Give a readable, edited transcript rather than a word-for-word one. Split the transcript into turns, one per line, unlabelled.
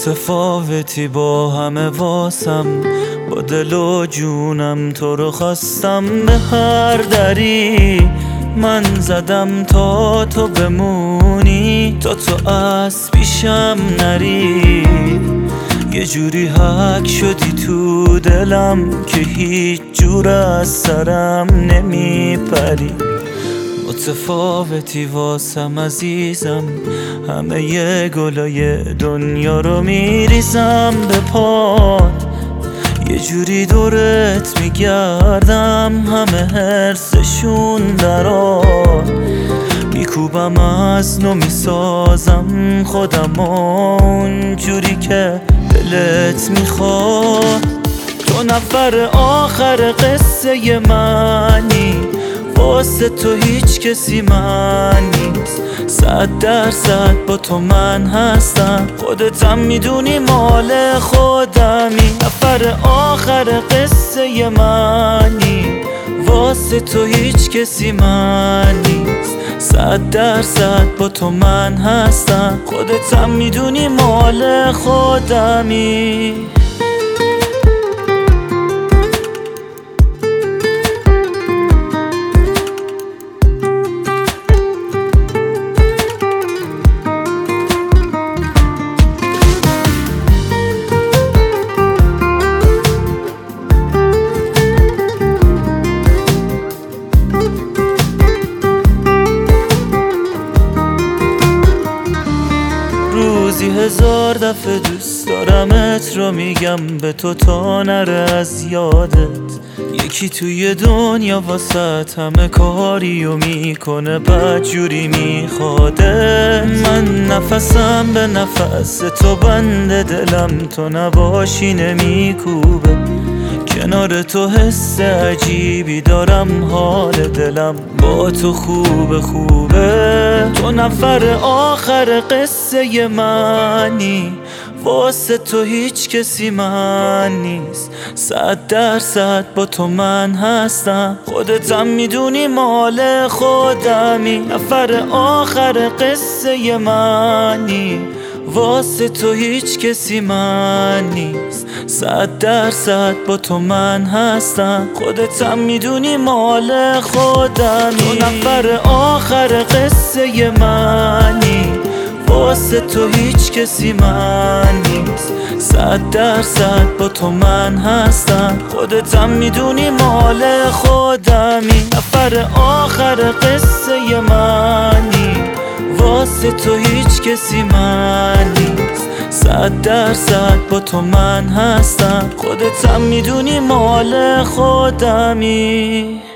متفاوتی با همه واسم، با دل و جونم تو رو خواستم. به هر دری من زدم تا تو بمونی، تا تو از پیشم نری. یه جوری حک شدی تو دلم که هیچ جور از سرم نمیپری. متفاوتی واسم عزیزم، همه ی گلای دنیا رو میریزم به پات. یه جوری دورت میگردم، همه حرسشون درات. میکوبم از نو میسازم خودم اون جوری که دلت میخواد. تو نفر آخر قصه منی، واسه تو هیچ کسی من نیست. 100% با تو من هستم، خودتم میدونی مال خودمی. نفر آخر قصه منی، واسه تو هیچ کسی من نیست. 100% با تو من هستم، خودتم میدونی مال خودمی. روزی 1000 دفعه دوست دارمت رو میگم به تو تا نره از یادت. یکی توی دنیا واسط همه کاریو میکنه، بدجوری میخواده. من نفسم به نفس تو بنده، دلم تو نباشی نمیکوبه. کنار تو حس عجیبی دارم، حال دلم با تو خوبه خوبه. تو نفر آخر قصه منی، واسه تو هیچ کسی من نیست. 100% با تو من هستم، خودتم میدونی مال خودمی. نفر آخر قصه منی، واسه تو هیچ کسی من نیست. 100% با تو من هستم، خودتم میدونی مال خودمی. تو نفر آخر قصه منی، واسه تو هیچ کسی من نیست. 100% با تو من هستم، خودتم میدونی مال خودمی. نفر آخر قصه منی، واسه تو هیچ کسی من نیست. 100% با تو من هستم، خودتم میدونی مال خودمی.